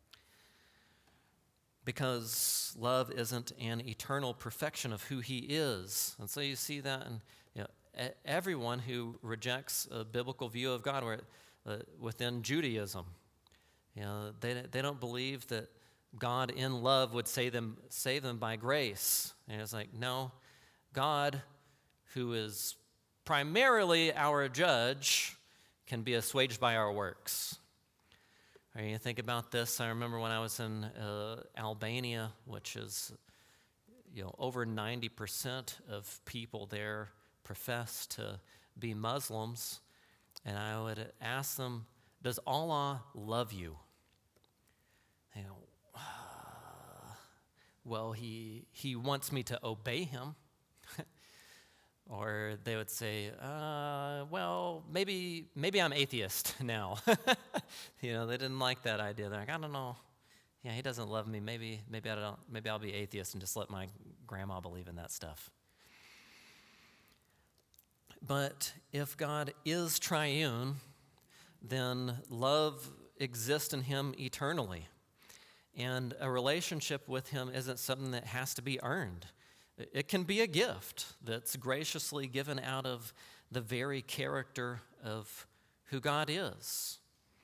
because love isn't an eternal perfection of who he is. And so you see that in, you know, everyone who rejects a biblical view of God, where uh, within Judaism, you know, they they don't believe that God in love would save them save them by grace. And it's like, no, God, who is primarily our judge, can be assuaged by our works. Or you think about this. I remember when I was in uh, Albania, which is, you know, over ninety percent of people there profess to be Muslims, and I would ask them, "Does Allah love you?" They go, uh, "Well, he he wants me to obey him." Or they would say, uh, well, maybe maybe I'm atheist now. You know, they didn't like that idea. They're like, I don't know. Yeah, he doesn't love me. Maybe maybe I don't. Maybe I'll be atheist and just let my grandma believe in that stuff. But if God is triune, then love exists in him eternally. And a relationship with him isn't something that has to be earned. It can be a gift that's graciously given out of the very character of who God is.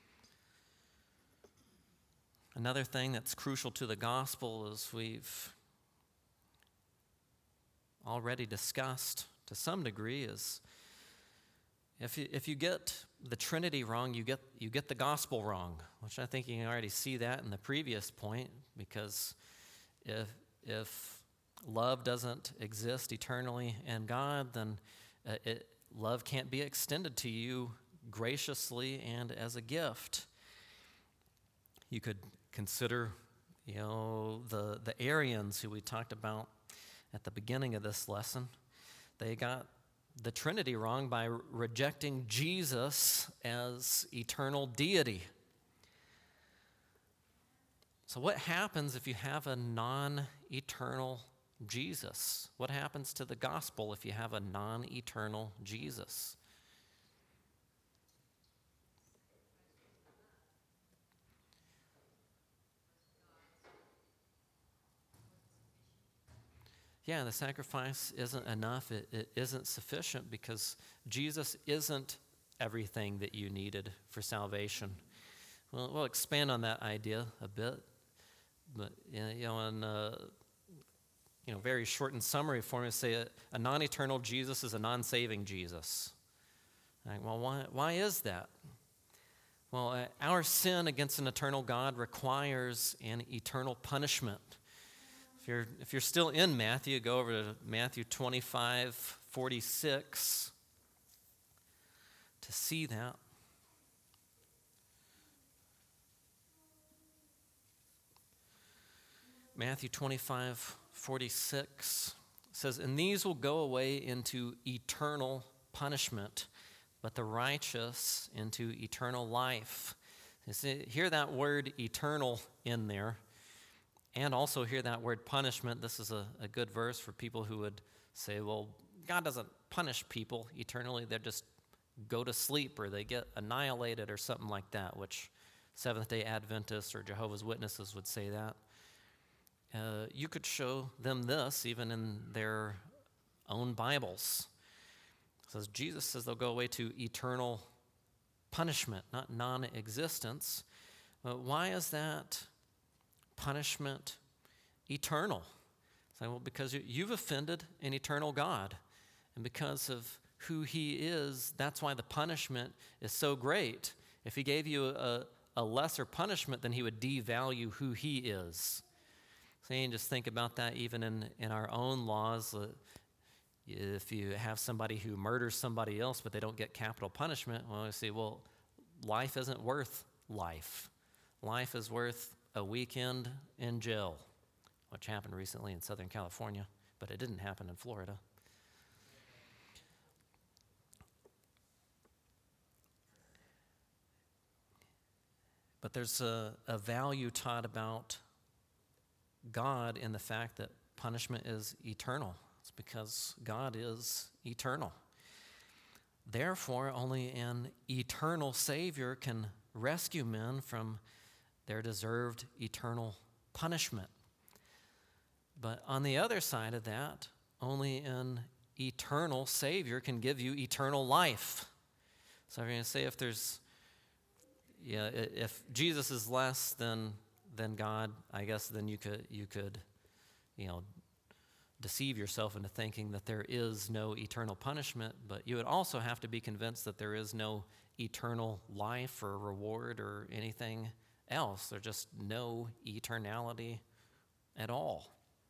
Another thing that's crucial to the gospel, as we've already discussed to some degree, is if you, if you get the Trinity wrong, you get you get the gospel wrong, which I think you can already see that in the previous point, because if if love doesn't exist eternally in God, then uh, it, love can't be extended to you graciously and as a gift. You could consider, you know, the, the Arians who we talked about at the beginning of this lesson. They got the Trinity wrong by rejecting Jesus as eternal deity. So what happens if you have a non-eternal Jesus? What happens to the gospel if you have a non-eternal Jesus? Yeah, the sacrifice isn't enough. It, it isn't sufficient because Jesus isn't everything that you needed for salvation. Well, we'll expand on that idea a bit, but you know, in uh, you know, very shortened summary form, we say a, a non-eternal Jesus is a non-saving Jesus. Like, well, why? Why is that? Well, uh, our sin against an eternal God requires an eternal punishment. If you're, if you're still in Matthew, go over to Matthew twenty-five forty-six to see that. Matthew twenty-five forty-six says, "And these will go away into eternal punishment, but the righteous into eternal life." You see, hear that word eternal in there. And also hear that word punishment. This is a, a good verse for people who would say, well, God doesn't punish people eternally. They just go to sleep or they get annihilated or something like that, which Seventh-day Adventists or Jehovah's Witnesses would say that. Uh, you could show them this even in their own Bibles. It says, Jesus says they'll go away to eternal punishment, not non-existence. But why is that punishment eternal? It's like, well, because you've offended an eternal God. And because of who he is, that's why the punishment is so great. If he gave you a, a lesser punishment, then he would devalue who he is. So you can just think about that even in, in our own laws. If you have somebody who murders somebody else, but they don't get capital punishment, well, you say, well, life isn't worth life. Life is worth a weekend in jail, which happened recently in Southern California, but it didn't happen in Florida. But there's a, a value taught about God in the fact that punishment is eternal. It's because God is eternal. Therefore, only an eternal Savior can rescue men from their deserved eternal punishment. But on the other side of that, only an eternal Savior can give you eternal life. So I'm going to say if there's, yeah, if Jesus is less than than God, I guess then you could you could, you know, deceive yourself into thinking that there is no eternal punishment. But you would also have to be convinced that there is no eternal life or reward or anything else. There's just no eternality at all.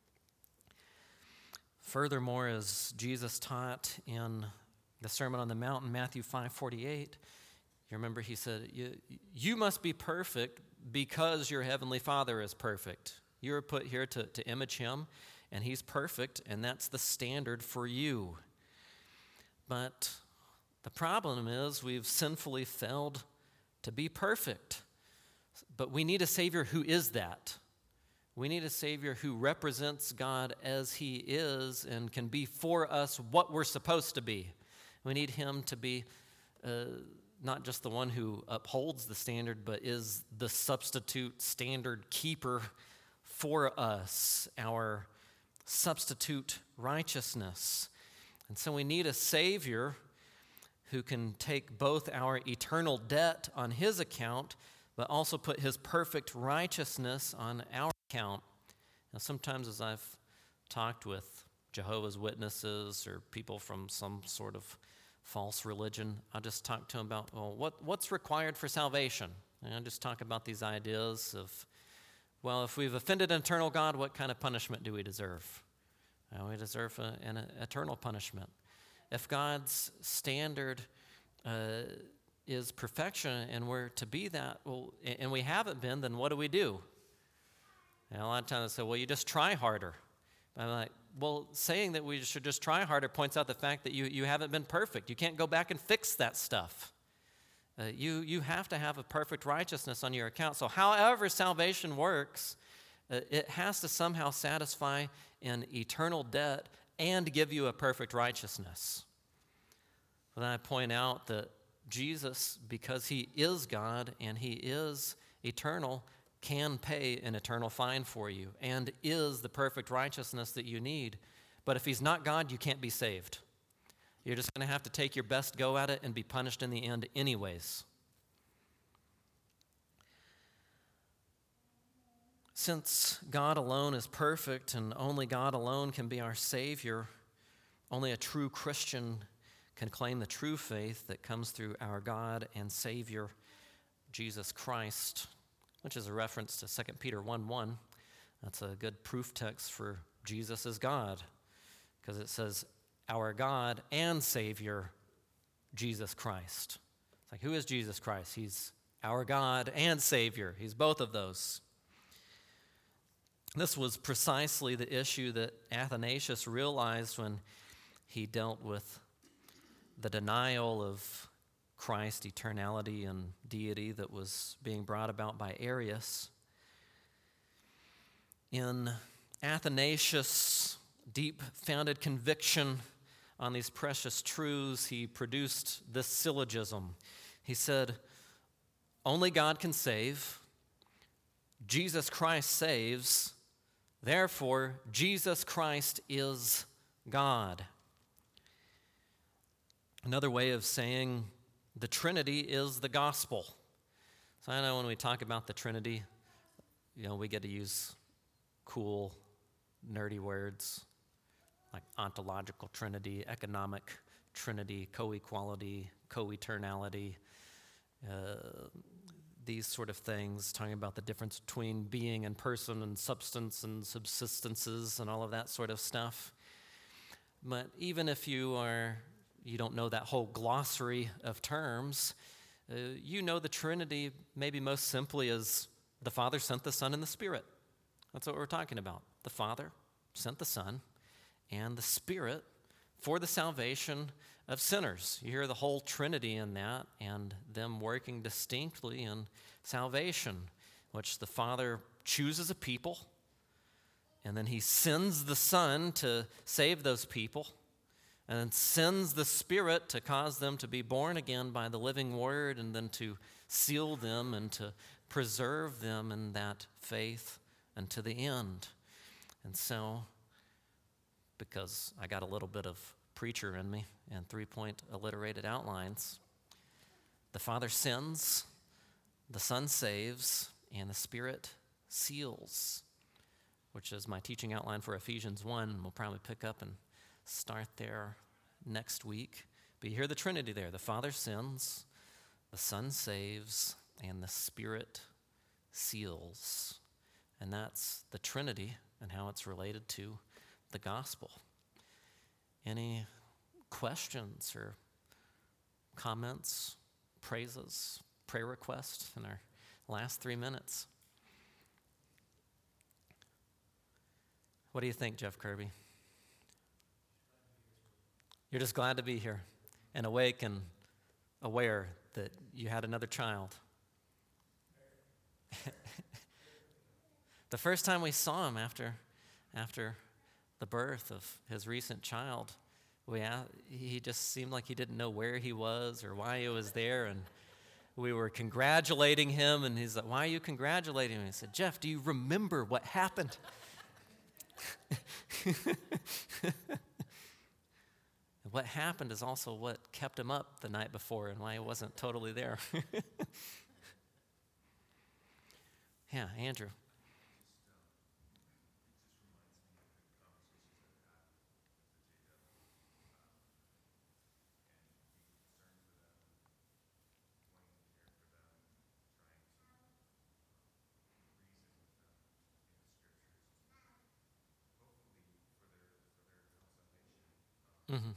Furthermore, as Jesus taught in the Sermon on the Mount in Matthew five forty-eight, you remember he said, you, you must be perfect because your heavenly Father is perfect. You're put here to, to image him, and he's perfect, and that's the standard for you. But the problem is we've sinfully failed to be perfect. But we need a Savior who is that. We need a Savior who represents God as he is and can be for us what we're supposed to be. We need him to be uh, not just the one who upholds the standard, but is the substitute standard keeper for us, our substitute righteousness. And so we need a Savior who can take both our eternal debt on his account, but also put his perfect righteousness on our account. Now, sometimes as I've talked with Jehovah's Witnesses or people from some sort of false religion. I'll just talk to them about, well, what, what's required for salvation? And I'll just talk about these ideas of, well, if we've offended an eternal God, what kind of punishment do we deserve? Well, we deserve a, an eternal punishment. If God's standard uh, is perfection and we're to be that, well, and we haven't been, then what do we do? And a lot of times they say, well, you just try harder. I'm like, well, saying that we should just try harder points out the fact that you, you haven't been perfect. You can't go back and fix that stuff. Uh, you, you have to have a perfect righteousness on your account. So however salvation works, uh, it has to somehow satisfy an eternal debt and give you a perfect righteousness. But then I point out that Jesus, because he is God and he is eternal, can pay an eternal fine for you and is the perfect righteousness that you need. But if he's not God, you can't be saved. You're just going to have to take your best go at it and be punished in the end anyways. Since God alone is perfect and only God alone can be our Savior, only a true Christian can claim the true faith that comes through our God and Savior, Jesus Christ, which is a reference to Second Peter one one. That's a good proof text for Jesus as God, because it says, our God and Savior, Jesus Christ. It's like, who is Jesus Christ? He's our God and Savior. He's both of those. This was precisely the issue that Athanasius realized when he dealt with the denial of Christ's eternality and deity that was being brought about by Arius. In Athanasius' deep-founded conviction on these precious truths, he produced this syllogism. He said, only God can save. Jesus Christ saves. Therefore, Jesus Christ is God. Another way of saying the Trinity is the gospel. So I know when we talk about the Trinity, you know, we get to use cool, nerdy words like ontological Trinity, economic Trinity, co-equality, co-eternality, uh, these sort of things, talking about the difference between being and person and substance and subsistences and all of that sort of stuff. But even if you are, you don't know that whole glossary of terms, uh, you know the Trinity maybe most simply as the Father sent the Son and the Spirit. That's what we're talking about. The Father sent the Son and the Spirit for the salvation of sinners. You hear the whole Trinity in that and them working distinctly in salvation, which the Father chooses a people, and then he sends the Son to save those people, and then sends the Spirit to cause them to be born again by the living Word, and then to seal them and to preserve them in that faith unto the end. And so, because I got a little bit of preacher in me and three-point alliterated outlines, the Father sends, the Son saves, and the Spirit seals, which is my teaching outline for Ephesians one. We'll probably pick up and start there next week. But you hear the Trinity there. The Father sends, the Son saves, and the Spirit seals. And that's the Trinity and how it's related to the gospel. Any questions or comments, praises, prayer requests in our last three minutes? What do you think, Jeff Kirby? You're just glad to be here and awake and aware that you had another child. The first time we saw him after, after the birth of his recent child, we he just seemed like he didn't know where he was or why he was there, and we were congratulating him, and he's like, why are you congratulating me? I said, Jeff, do you remember what happened? What happened is also what kept him up the night before and why he wasn't totally there. Yeah, Andrew. Mm-hmm.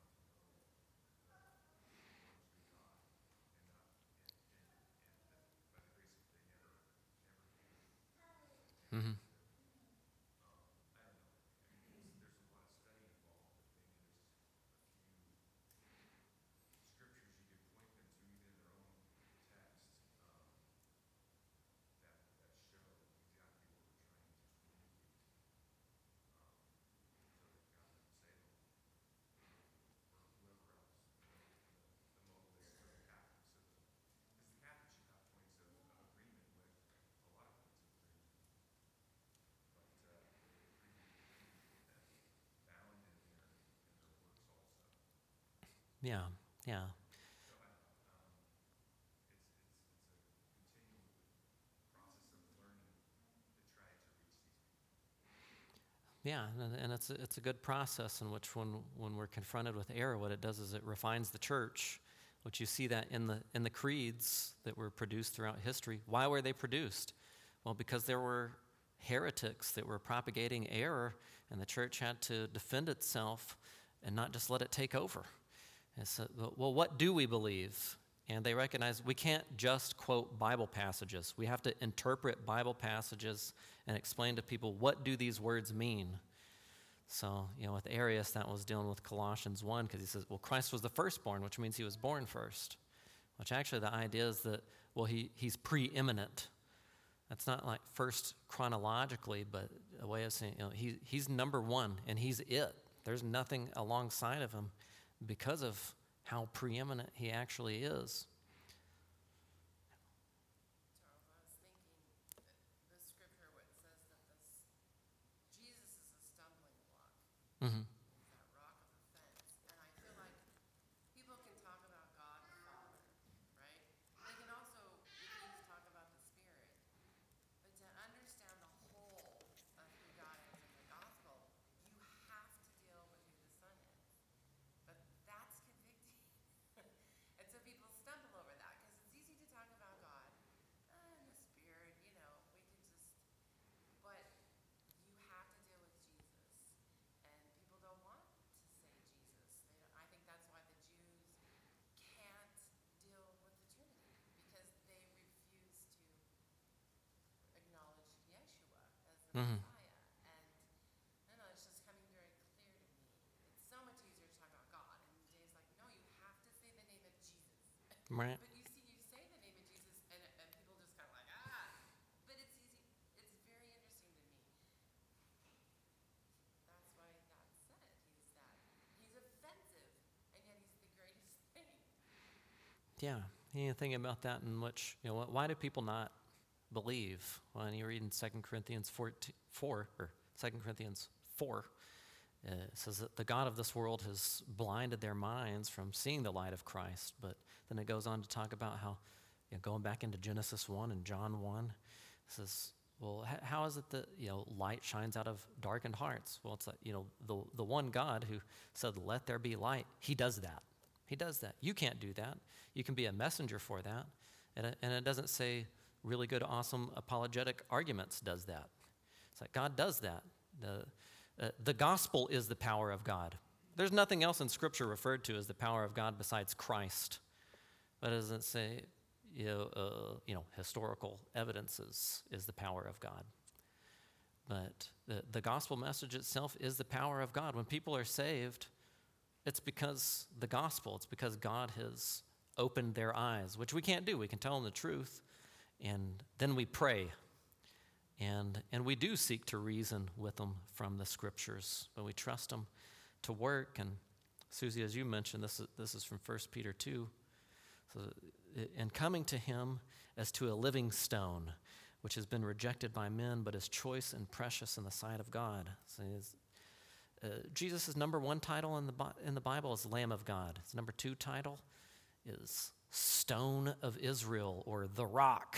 Mm-hmm. Yeah, yeah. Yeah, and, and it's, a, it's a good process in which when, when we're confronted with error, what it does is it refines the church, which you see that in the, in the creeds that were produced throughout history. Why were they produced? Well, because there were heretics that were propagating error, and the church had to defend itself and not just let it take over. And so, well, what do we believe? And they recognize we can't just quote Bible passages. We have to interpret Bible passages and explain to people, what do these words mean? So, you know, with Arius, that was dealing with Colossians one, because he says, well, Christ was the firstborn, which means he was born first. Which actually the idea is that, well, he, he's preeminent. That's not like first chronologically, but a way of saying, you know, he, he's number one, and he's it. There's nothing alongside of him because of how preeminent he actually is. Mm-hmm. That rock of offense. And I feel like people can talk about God the Father, right? They can also refuse to talk about the Spirit. But to understand the whole of who God is in the gospel, you have to deal with who the Son is. But that's convicting. And so people stumble over that because it's easy to talk about God uh, and the Spirit, you know, we can just, but you have to deal with Jesus. And people don't want to say Jesus. They don't, I think that's why the Jews can't deal with the Trinity, because they refuse to acknowledge Yeshua as the Mm-hmm. Messiah. And I don't know, it's just coming very clear to me. It's so much easier to talk about God. And Dave's like, no, you have to say the name of Jesus. Right. But you see, you say the name of Jesus, and, and people just kind of like, ah. But it's easy. It's very interesting to me. That's why God said he's that. He's offensive, and yet he's the greatest thing. Yeah. You think about that in which, you know, why do people not believe? Well, when you read in Second Corinthians fourteen, four, or Second Corinthians four, uh, it says that the God of this world has blinded their minds from seeing the light of Christ. But then it goes on to talk about how, you know, going back into Genesis one and John one, it says, well, h- how is it that, you know, light shines out of darkened hearts? Well, it's like, you know, the, the one God who said, let there be light, he does that. He does that. You can't do that. You can be a messenger for that. And it, and it doesn't say really good, awesome apologetic arguments does that. It's like God does that. The, uh, the gospel is the power of God. There's nothing else in Scripture referred to as the power of God besides Christ. But it doesn't say, you know, uh, you know, historical evidences is the power of God. But the, the gospel message itself is the power of God. When people are saved, it's because the gospel, it's because God has opened their eyes, which we can't do. We can tell them the truth, and then we pray. And, and we do seek to reason with them from the Scriptures, but we trust them to work. And Susie, as you mentioned, this is, this is from First Peter two. So, and coming to him as to a living stone, which has been rejected by men, but is choice and precious in the sight of God. So uh, Jesus' number one title in the, in the Bible is Lamb of God. His number two title is Stone of Israel, or the Rock.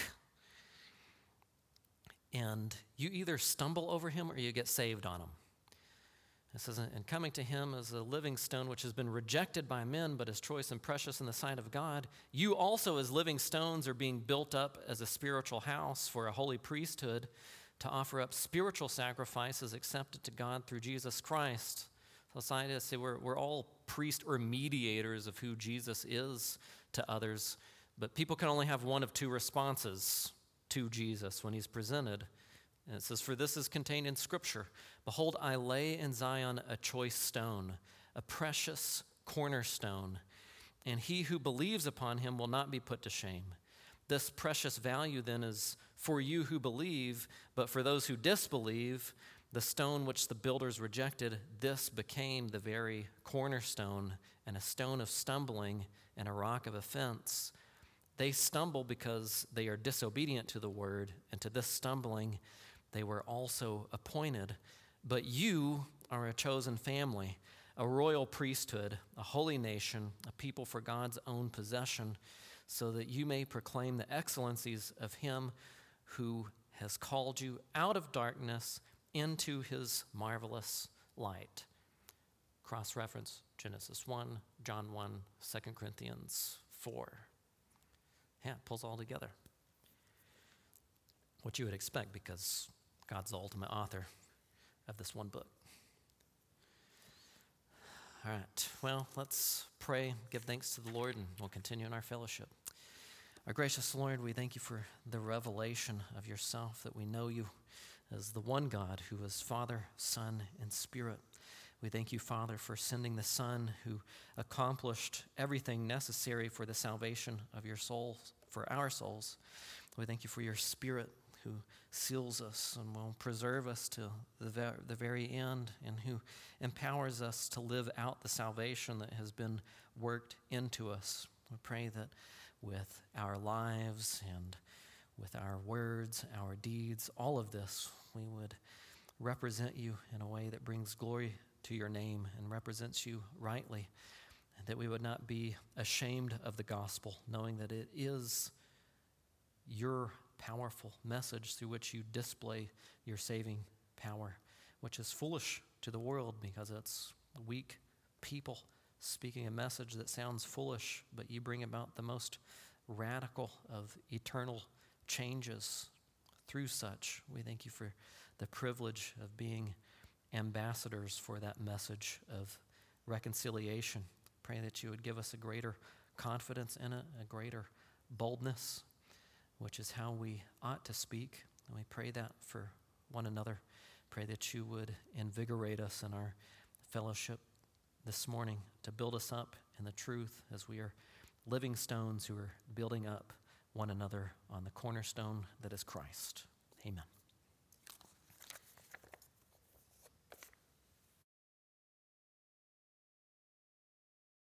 And you either stumble over him or you get saved on him. It says, and coming to him as a living stone, which has been rejected by men, but is choice and precious in the sight of God, you also as living stones are being built up as a spiritual house for a holy priesthood to offer up spiritual sacrifices accepted to God through Jesus Christ. So scientists say we're, we're all priests or mediators of who Jesus is to others, but people can only have one of two responses to Jesus when he's presented. And it says, "For this is contained in Scripture. Behold, I lay in Zion a choice stone, a precious cornerstone, and he who believes upon him will not be put to shame. This precious value then is for you who believe, but for those who disbelieve, the stone which the builders rejected, this became the very cornerstone, and a stone of stumbling and a rock of offense. They stumble because they are disobedient to the word, and to this stumbling they were also appointed. But you are a chosen family, a royal priesthood, a holy nation, a people for God's own possession, so that you may proclaim the excellencies of him who has called you out of darkness into his marvelous light." Cross-reference Genesis one, John one, Second Corinthians four. Yeah, it pulls all together. What you would expect, because God's the ultimate author of this one book. All right, well, let's pray, give thanks to the Lord, and we'll continue in our fellowship. Our gracious Lord, we thank you for the revelation of yourself, that we know you as the one God who is Father, Son, and Spirit. We thank you, Father, for sending the Son who accomplished everything necessary for the salvation of your souls, for our souls. We thank you for your Spirit who seals us and will preserve us to the, ver- the very end, and who empowers us to live out the salvation that has been worked into us. We pray that with our lives and with our words, our deeds, all of this, we would represent you in a way that brings glory to your name and represents you rightly, and that we would not be ashamed of the gospel, knowing that it is your powerful message through which you display your saving power, which is foolish to the world because it's weak people speaking a message that sounds foolish, but you bring about the most radical of eternal changes through such. We thank you for the privilege of being ambassadors for that message of reconciliation. Pray that you would give us a greater confidence in it, a greater boldness, which is how we ought to speak. And we pray that for one another. Pray that you would invigorate us in our fellowship this morning to build us up in the truth as we are living stones who are building up one another on the cornerstone that is Christ. Amen.